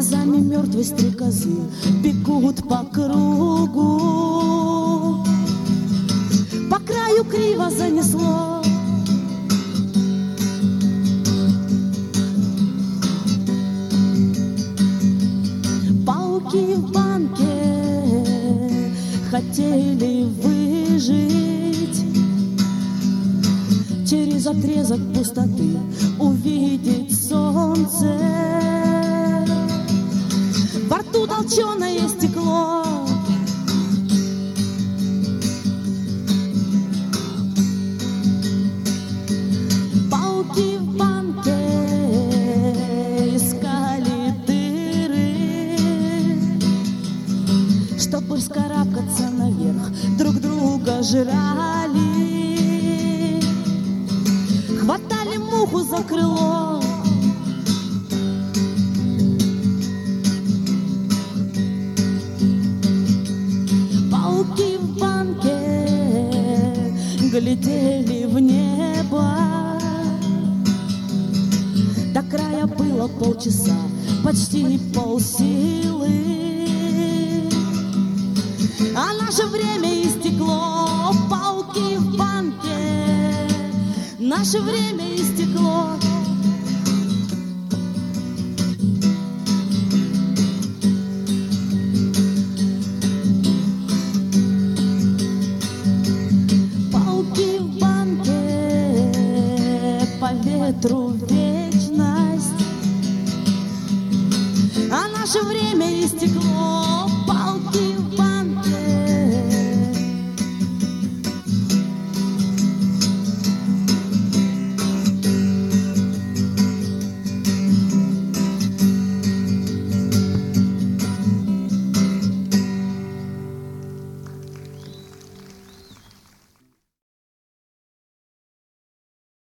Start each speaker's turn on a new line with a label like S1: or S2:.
S1: глазами мертвой стрекозы бегут по кругу. По краю криво занесло. Пауки в банке хотели выжить, через отрезок пустоты увидеть солнце. Во рту толченое стекло. Пауки в банке искали дыры, чтобы вскарабкаться наверх, друг друга жрали, хватали муху за крыло. Пауки в банке глядели в небо. До края было полчаса, почти полсилы, а наше время истекло. Пауки в банке, наше время истекло. Пауки в банке, по ветру вечность, а наше время истекло.